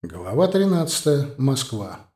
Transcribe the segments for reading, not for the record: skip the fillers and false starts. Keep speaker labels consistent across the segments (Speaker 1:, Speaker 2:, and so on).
Speaker 1: Глава 13. Москва.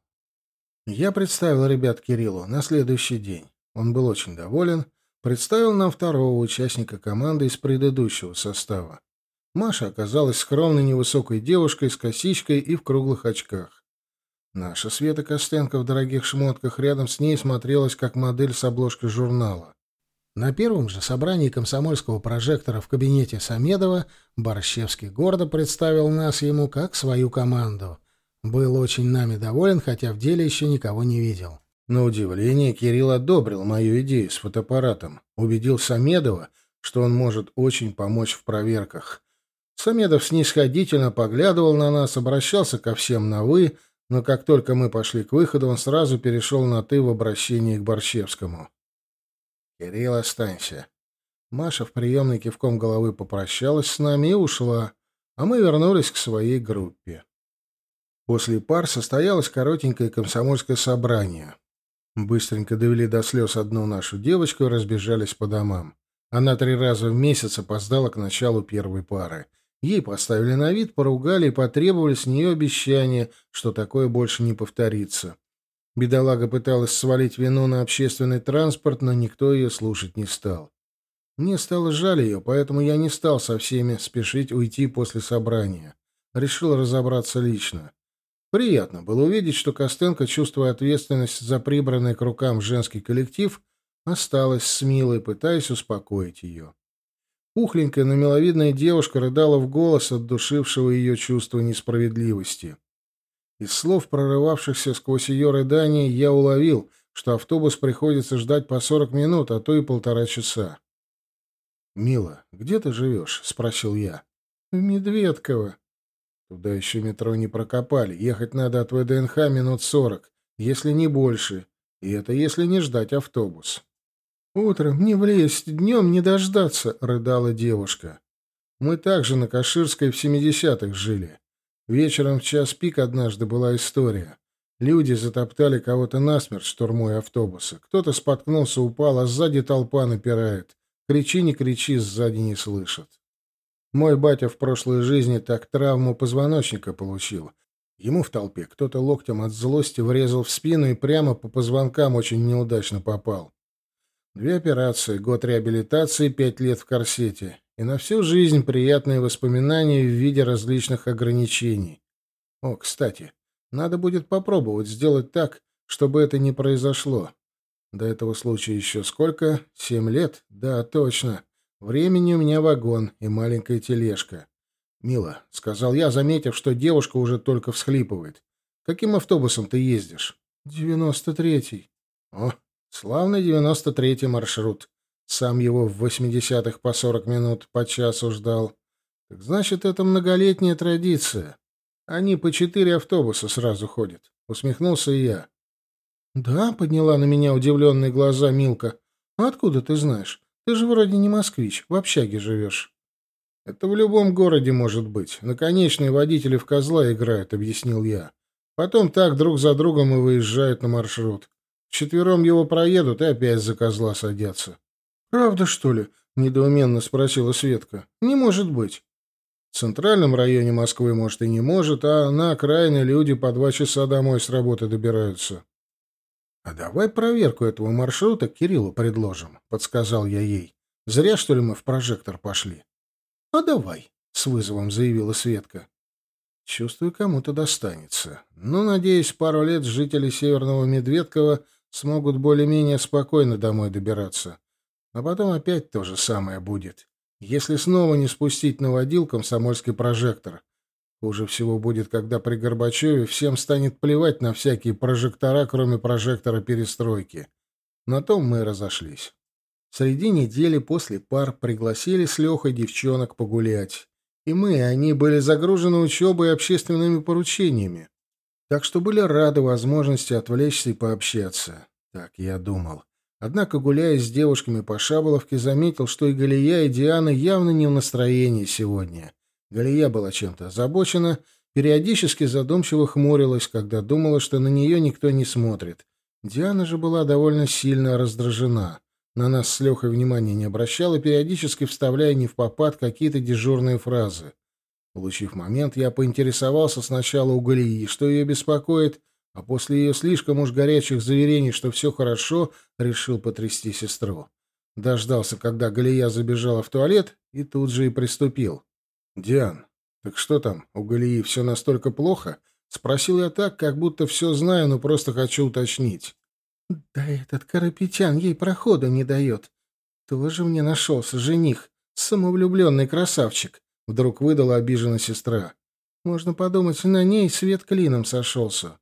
Speaker 1: Я представил ребят Кириллу на следующий день. Он был очень доволен. Представил нам второго участника команды из предыдущего состава. Маша оказалась скромной невысокой девушкой с косичкой и в круглых очках. Наша Света Костенко в дорогих шмотках рядом с ней смотрелась как модель с обложки журнала. На первом же собрании комсомольского прожектора в кабинете Самедова Борщевский гордо представил нас ему как свою команду. Был очень нами доволен, хотя в деле еще никого не видел. На удивление Кирилл одобрил мою идею с фотоаппаратом. Убедил Самедова, что он может очень помочь в проверках. Самедов снисходительно поглядывал на нас, обращался ко всем на «вы», но как только мы пошли к выходу, он сразу перешел на «ты» в обращении к Борщевскому. «Кирилл, останься». Маша в приемной кивком головы попрощалась с нами и ушла, а мы вернулись к своей группе. После пар состоялось коротенькое комсомольское собрание. Быстренько довели до слез одну нашу девочку и разбежались по домам. Она 3 раза в месяц опоздала к началу первой пары. Ей поставили на вид, поругали и потребовали с нее обещания, что такое больше не повторится. Бедолага пыталась свалить вину на общественный транспорт, но никто ее слушать не стал. Мне стало жаль ее, поэтому я не стал со всеми спешить уйти после собрания. Решил разобраться лично. Приятно было увидеть, что Костенко, чувствуя ответственность за прибранный к рукам женский коллектив, осталась с Милой, пытаясь успокоить ее. Пухленькая, но миловидная девушка рыдала в голос от душившего ее чувства несправедливости. Из слов, прорывавшихся сквозь ее рыдания, я уловил, что автобус приходится ждать по 40 минут, а то и 1,5 часа. «Мила, где ты живешь?» — спросил я. «В Медведково». «Туда еще метро не прокопали. Ехать надо от ВДНХ минут 40, если не больше. И это если не ждать автобус». «Утром не влезть, днем не дождаться», — рыдала девушка. «Мы также на Каширской в 70-х жили. Вечером в час пик однажды была история. Люди затоптали кого-то насмерть штурмуя автобуса. Кто-то споткнулся, упал, а сзади толпа напирает. Кричи, не кричи, сзади не слышат. Мой батя в прошлой жизни так травму позвоночника получил. Ему в толпе кто-то локтем от злости врезал в спину и прямо по позвонкам очень неудачно попал. 2 операции, год реабилитации, 5 лет в корсете. И на всю жизнь приятные воспоминания в виде различных ограничений. О, кстати, надо будет попробовать сделать так, чтобы это не произошло. До этого случая еще сколько? 7 лет? Да, точно. Времени у меня вагон и маленькая тележка. «Мила», — сказал я, заметив, что девушка уже только всхлипывает. «Каким автобусом ты ездишь?» 93-й. «О, славный 93-й маршрут. Сам его в 80-х по 40 минут, по часу ждал. Так значит, это многолетняя традиция. Они по 4 автобуса сразу ходят». Усмехнулся и я. «Да», — подняла на меня удивленные глаза Милка. «А откуда ты знаешь? Ты же вроде не москвич, в общаге живешь». «Это в любом городе может быть. Наконечные водители в козла играют», — объяснил я. «Потом так друг за другом и выезжают на маршрут. Вчетвером его проедут и опять за козла садятся». «Правда, что ли?» — недоуменно спросила Светка. «Не может быть». В центральном районе Москвы, может, и не может, а на окраине люди по 2 часа домой с работы добираются. «А давай проверку этого маршрута Кириллу предложим», — подсказал я ей. «Зря, что ли, мы в прожектор пошли?» «А давай», — с вызовом заявила Светка. «Чувствую, кому-то достанется. Но, надеюсь, пару лет жители Северного Медведкова смогут более-менее спокойно домой добираться. А потом опять то же самое будет. Если снова не спустить на водил комсомольский прожектор. Хуже всего будет, когда при Горбачеве всем станет плевать на всякие прожектора, кроме прожектора перестройки. На том мы и разошлись. Среди недели после пар пригласили с Лехой девчонок погулять. И мы, и они были загружены учебой и общественными поручениями. Так что были рады возможности отвлечься и пообщаться. Так я думал. Однако, гуляя с девушками по Шаболовке, заметил, что и Галия, и Диана явно не в настроении сегодня. Галия была чем-то озабочена, периодически задумчиво хмурилась, когда думала, что на нее никто не смотрит. Диана же была довольно сильно раздражена. На нас с Лехой внимания не обращала, периодически вставляя невпопад какие-то дежурные фразы. Улучив момент, я поинтересовался сначала у Галии, что ее беспокоит, а после ее слишком уж горячих заверений, что все хорошо, решил потрясти сестру. Дождался, когда Галия забежала в туалет, и тут же и приступил. «Диан, так что там, у Галии все настолько плохо?» — спросил я так, как будто все знаю, но просто хочу уточнить. «Да этот Карапетян ей прохода не дает. Тоже мне нашелся жених, самовлюбленный красавчик», — вдруг выдала обижена сестра. «Можно подумать, на ней свет клином сошелся».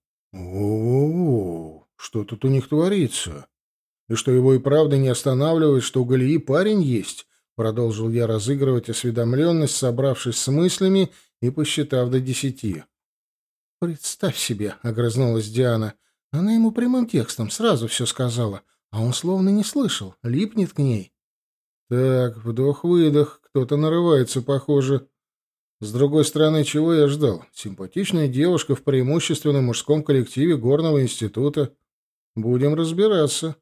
Speaker 1: «О, что тут у них творится? И что его и правда не останавливает, что у Галии парень есть?» Продолжил я разыгрывать осведомленность, собравшись с мыслями и посчитав до 10. «Представь себе», — огрызнулась Диана. Она ему прямым текстом сразу все сказала, а он словно не слышал, липнет к ней. Так, вдох-выдох, кто-то нарывается, похоже. С другой стороны, чего я ждал? Симпатичная девушка в преимущественно мужском коллективе горного института. Будем разбираться.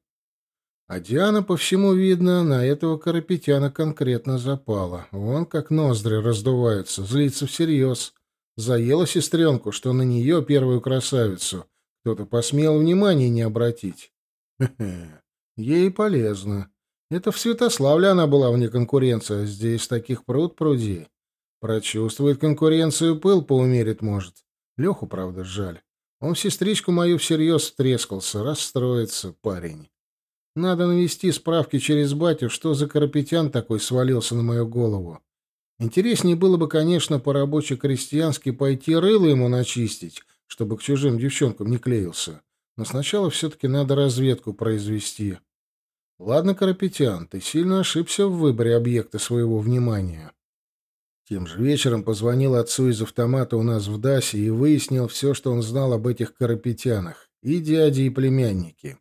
Speaker 1: А Диана, по всему видно, на этого Карапетяна конкретно запала. Вон как ноздри раздуваются, злится всерьез. Заела сестренку, что на нее, первую красавицу, кто-то посмел внимания не обратить. Хе-хе, ей полезно. Это в Святославле она была вне конкуренции, а здесь таких пруд-пруди. Прочувствует конкуренцию, пыл поумерит, может. Леху, правда, жаль. Он в сестричку мою всерьез втрескался, расстроится парень. Надо навести справки через батю, что за Карапетян такой свалился на мою голову. Интереснее было бы, конечно, по-рабоче-крестьянски пойти рыло ему начистить, чтобы к чужим девчонкам не клеился. Но сначала все-таки надо разведку произвести. Ладно, Карапетян, ты сильно ошибся в выборе объекта своего внимания. Тем же вечером позвонил отцу из автомата у нас в Дасе и выяснил все, что он знал об этих Карапетянах, и дяди, и племянники.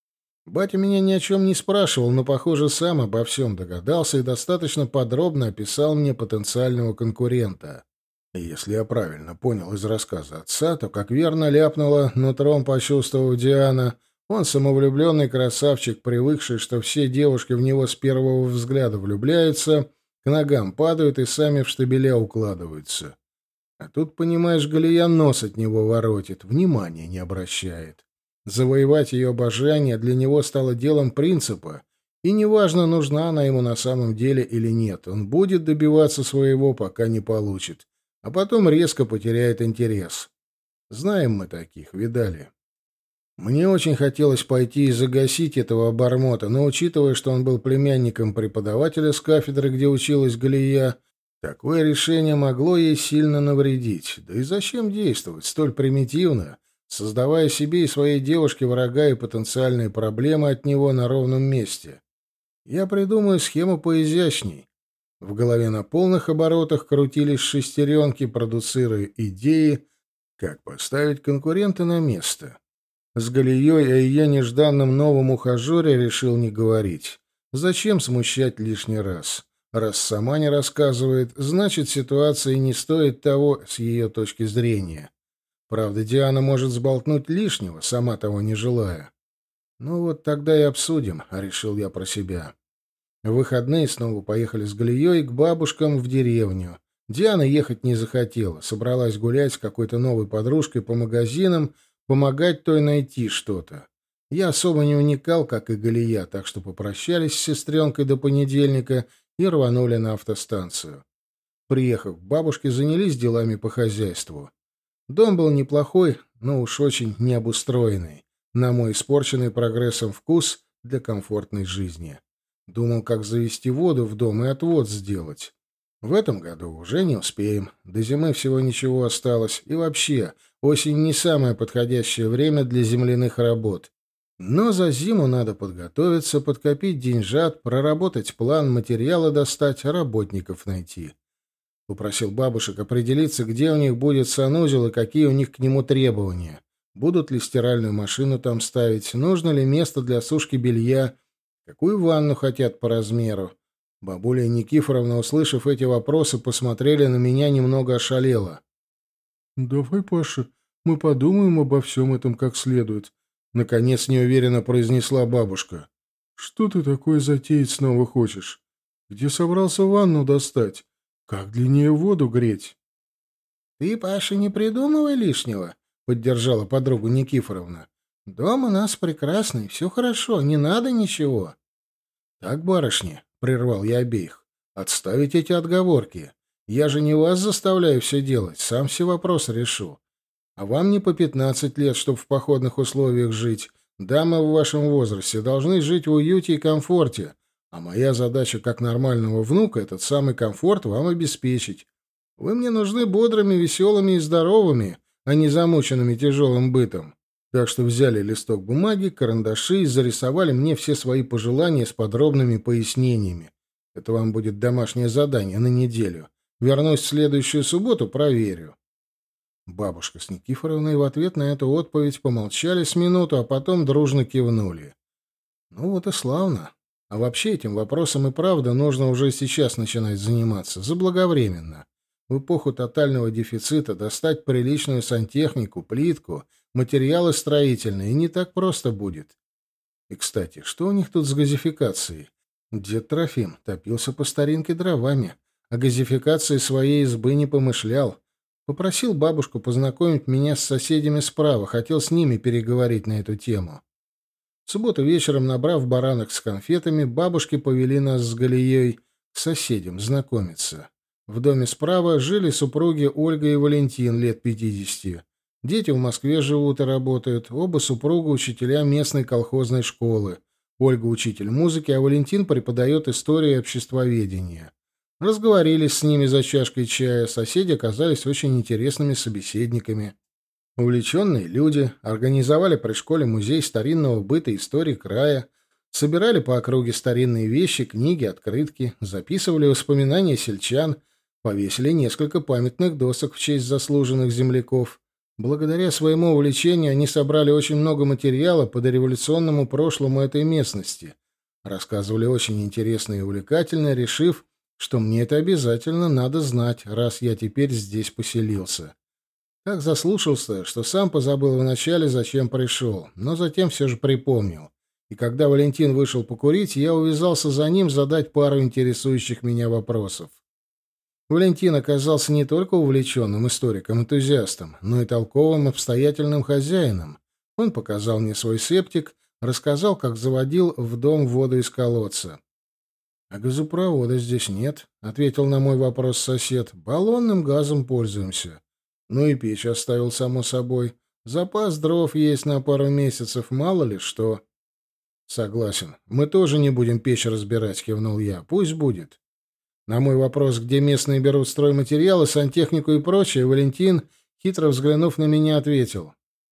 Speaker 1: Батя меня ни о чем не спрашивал, но, похоже, сам обо всем догадался и достаточно подробно описал мне потенциального конкурента. И если я правильно понял из рассказа отца, то, как верно ляпнула, нутром почувствовав Диана, он самовлюбленный красавчик, привыкший, что все девушки в него с первого взгляда влюбляются, к ногам падают и сами в штабеля укладываются. А тут, понимаешь, Галия нос от него воротит, внимания не обращает. Завоевать ее обожание для него стало делом принципа, и неважно, нужна она ему на самом деле или нет, он будет добиваться своего, пока не получит, а потом резко потеряет интерес. Знаем мы таких, видали. Мне очень хотелось пойти и загасить этого обормота, но, учитывая, что он был племянником преподавателя с кафедры, где училась Галия, такое решение могло ей сильно навредить. Да и зачем действовать столь примитивно, создавая себе и своей девушке врага и потенциальные проблемы от него на ровном месте? Я придумаю схему поизящней. В голове на полных оборотах крутились шестеренки, продуцируя идеи, как поставить конкурента на место. С Галией о ее нежданном новом ухажере решил не говорить. Зачем смущать лишний раз? Раз сама не рассказывает, значит, ситуация не стоит того с ее точки зрения. Правда, Диана может сболтнуть лишнего, сама того не желая. Ну вот тогда и обсудим, решил я про себя. В выходные снова поехали с Галией к бабушкам в деревню. Диана ехать не захотела, собралась гулять с какой-то новой подружкой по магазинам, помогать той найти что-то. Я особо не уникал, как и Галия, так что попрощались с сестренкой до понедельника и рванули на автостанцию. Приехав к бабушке, занялись делами по хозяйству. Дом был неплохой, но уж очень необустроенный, на мой испорченный прогрессом вкус для комфортной жизни. Думал, как завести воду в дом и отвод сделать. В этом году уже не успеем. До зимы всего ничего осталось. И вообще, осень не самое подходящее время для земляных работ. Но за зиму надо подготовиться, подкопить деньжат, проработать план, материалы достать, работников найти. Попросил бабушек определиться, где у них будет санузел и какие у них к нему требования. Будут ли стиральную машину там ставить, нужно ли место для сушки белья, какую ванну хотят по размеру. Бабуля и Никифоровна, услышав эти вопросы, посмотрели на меня немного ошалело. «Давай, Паша, мы подумаем обо всем этом как следует», — наконец неуверенно произнесла бабушка. «Что ты такое затеять снова хочешь? Где собрался ванну достать? Как длиннее воду греть?» Ты, Паша, не придумывай лишнего, — поддержала подругу Никифоровна. Дом у нас прекрасный, все хорошо, не надо ничего. Так, барышни, — прервал я обеих, — отставить эти отговорки. Я же не вас заставляю все делать, сам все вопросы решу. А вам не по 15 лет, чтобы в походных условиях жить. Дамы в вашем возрасте должны жить в уюте и комфорте, а моя задача как нормального внука этот самый комфорт вам обеспечить. Вы мне нужны бодрыми, веселыми и здоровыми, а не замученными тяжелым бытом. Так что взяли листок бумаги, карандаши и зарисовали мне все свои пожелания с подробными пояснениями. Это вам будет домашнее задание на неделю. Вернусь в следующую субботу, проверю. Бабушка с Никифоровной в ответ на эту отповедь помолчали с минуту, а потом дружно кивнули. Ну вот и славно. А вообще этим вопросом и правда нужно уже сейчас начинать заниматься, заблаговременно. В эпоху тотального дефицита достать приличную сантехнику, плитку, материалы строительные не так просто будет. И, кстати, что у них тут с газификацией? Дед Трофим топился по старинке дровами, о газификации своей избы не помышлял. Попросил бабушку познакомить меня с соседями справа, хотел с ними переговорить на эту тему. В субботу вечером, набрав баранок с конфетами, бабушки повели нас с Галией к соседям знакомиться. В доме справа жили супруги Ольга и Валентин, лет 50. Дети в Москве живут и работают, оба супруга учителя местной колхозной школы. Ольга учитель музыки, а Валентин преподает историю и обществоведение. Разговорились с ними за чашкой чая, соседи оказались очень интересными собеседниками. Увлеченные люди организовали при школе музей старинного быта и истории края, собирали по округе старинные вещи, книги, открытки, записывали воспоминания сельчан, повесили несколько памятных досок в честь заслуженных земляков. Благодаря своему увлечению они собрали очень много материала по дореволюционному прошлому этой местности. Рассказывали очень интересно и увлекательно, решив, что мне это обязательно надо знать, раз я теперь здесь поселился. Так заслушался, что сам позабыл вначале, зачем пришел, но затем все же припомнил. И когда Валентин вышел покурить, я увязался за ним задать пару интересующих меня вопросов. Валентин оказался не только увлеченным историком-энтузиастом, но и толковым обстоятельным хозяином. Он показал мне свой септик, рассказал, как заводил в дом воду из колодца. «А газопровода здесь нет», — ответил на мой вопрос сосед. «Баллонным газом пользуемся. Ну и печь оставил, само собой. Запас дров есть на пару месяцев, мало ли что». «Согласен. Мы тоже не будем печь разбирать», — кивнул я. «Пусть будет». На мой вопрос, где местные берут стройматериалы, сантехнику и прочее, Валентин, хитро взглянув на меня, ответил: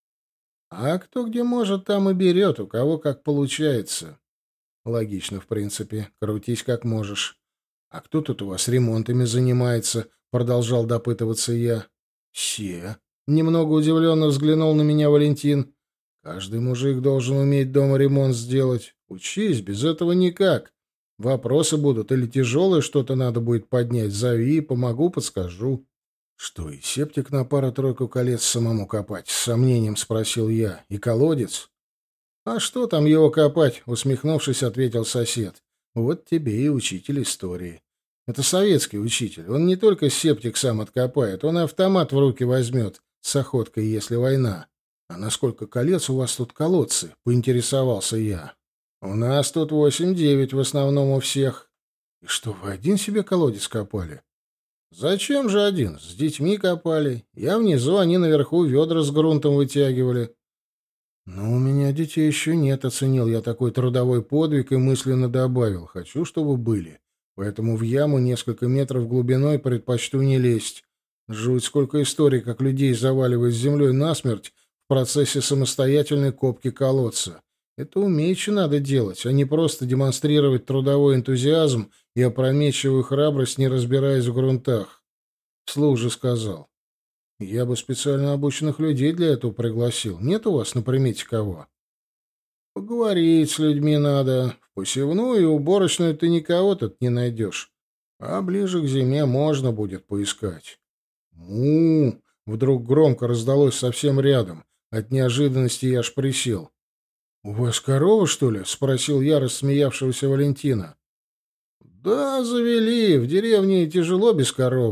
Speaker 1: «А кто где может, там и берет, у кого как получается». Логично, в принципе. Крутись как можешь. «А кто тут у вас ремонтами занимается?» — продолжал допытываться я. «Все». Немного удивленно взглянул на меня Валентин. «Каждый мужик должен уметь дома ремонт сделать. Учись, без этого никак. Вопросы будут или тяжелые, что-то надо будет поднять, зови, помогу, подскажу». «Что, и септик на пару-тройку колец самому копать?» — с сомнением спросил я. «И колодец?» «А что там его копать?» — усмехнувшись, ответил сосед. «Вот тебе и учитель истории. Это советский учитель. Он не только септик сам откопает, он и автомат в руки возьмет с охоткой, если война». «А на сколько колец у вас тут колодцы?» — поинтересовался я. «У нас тут 8-9 в основном у всех». «И что, вы один себе колодец копали?» «Зачем же один? С детьми копали. Я внизу, они наверху ведра с грунтом вытягивали». «Но у меня детей еще нет», — оценил я такой трудовой подвиг и мысленно добавил: «хочу, чтобы были. Поэтому в яму несколько метров глубиной предпочту не лезть. Жуть, сколько историй, как людей заваливают землей насмерть в процессе самостоятельной копки колодца. Это умеючи надо делать, а не просто демонстрировать трудовой энтузиазм и опрометчивую храбрость, не разбираясь в грунтах». Вслух же сказал: «Я бы специально обученных людей для этого пригласил. Нет у вас на примете кого?» «Поговорить с людьми надо. В посевную и уборочную ты никого тут не найдешь. А ближе к зиме можно будет поискать». «Му!» — вдруг громко раздалось совсем рядом. От неожиданности я аж присел. «У вас корова, что ли?» — спросил я рассмеявшегося Валентина. «Да, завели. В деревне тяжело без коровы.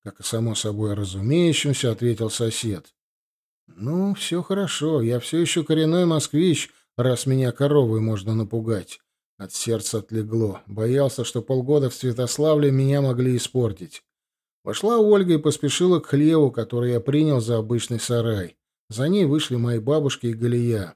Speaker 1: как и само собой разумеющимся, ответил сосед. Ну, все хорошо, я все еще коренной москвич, раз меня коровой можно напугать. От сердца отлегло. Боялся, что полгода в Святославле меня могли испортить. Вошла Ольга и поспешила к хлеву, который я принял за обычный сарай. За ней вышли мои бабушки и Галия.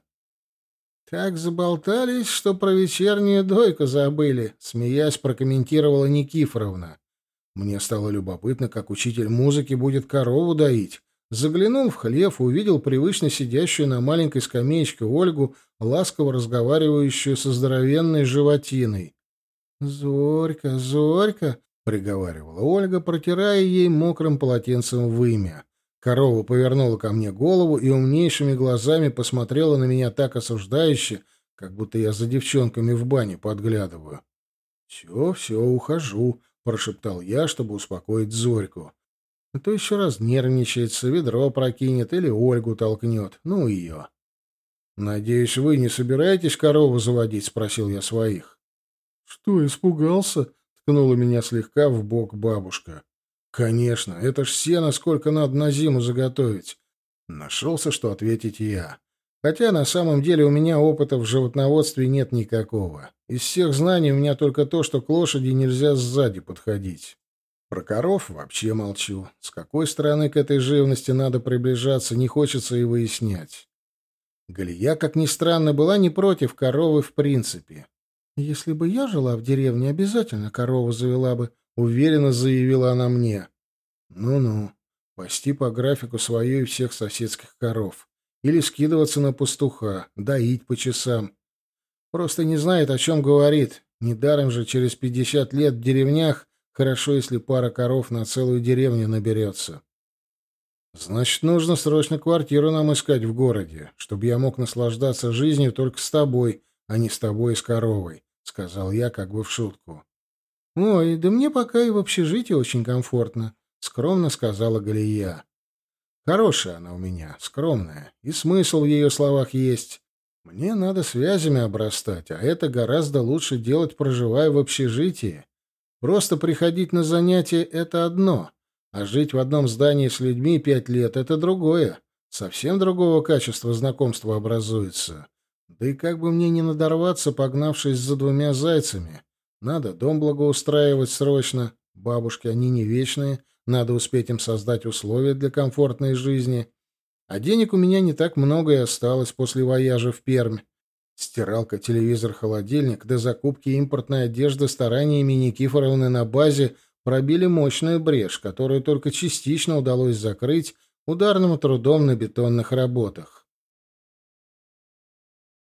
Speaker 1: «Так заболтались, что про вечернюю дойку забыли», — смеясь прокомментировала Никифоровна. Мне стало любопытно, как учитель музыки будет корову доить. Заглянул в хлев, увидел привычно сидящую на маленькой скамеечке Ольгу, ласково разговаривающую со здоровенной животиной. «Зорька, Зорька!» — приговаривала Ольга, протирая ей мокрым полотенцем вымя. Корова повернула ко мне голову и умнейшими глазами посмотрела на меня так осуждающе, как будто я за девчонками в бане подглядываю. «Все, все, ухожу», — прошептал я, чтобы успокоить Зорьку. А то еще раз нервничается, ведро прокинет или Ольгу толкнет. Ну ее. «Надеюсь, вы не собираетесь корову заводить?» — спросил я своих. «Что, испугался?» — ткнула меня слегка в бок бабушка. «Конечно, это ж сено сколько надо на зиму заготовить». Нашелся, что ответить я. Хотя на самом деле у меня опыта в животноводстве нет никакого. Из всех знаний у меня только то, что к лошади нельзя сзади подходить. Про коров вообще молчу. С какой стороны к этой живности надо приближаться, не хочется и выяснять. Галия, как ни странно, была не против коровы в принципе. «Если бы я жила в деревне, обязательно корову завела бы», — уверенно заявила она мне. «Ну-ну, пасти по графику свою и всех соседских коров. Или скидываться на пастуха, доить по часам. Просто не знает, о чем говорит. Недаром же через 50 лет в деревнях хорошо, если пара коров на целую деревню наберется. Значит, нужно срочно квартиру нам искать в городе, чтобы я мог наслаждаться жизнью только с тобой, а не с тобой и с коровой», — сказал я как бы в шутку. «Ой, да мне пока и в общежитии очень комфортно», — скромно сказала Галия. «Хорошая она у меня, скромная, и смысл в ее словах есть. Мне надо связями обрастать, а это гораздо лучше делать, проживая в общежитии. Просто приходить на занятия — это одно, а жить в одном здании с людьми 5 лет — это другое. Совсем другого качества знакомства образуется. Да и как бы мне не надорваться, погнавшись за 2 зайцами. Надо дом благоустраивать срочно, бабушки, они не вечные, надо успеть им создать условия для комфортной жизни. А денег у меня не так много и осталось после вояжа в Пермь. Стиралка, телевизор, холодильник, до закупки импортной одежды стараниями Никифоровны на базе пробили мощную брешь, которую только частично удалось закрыть ударным трудом на бетонных работах.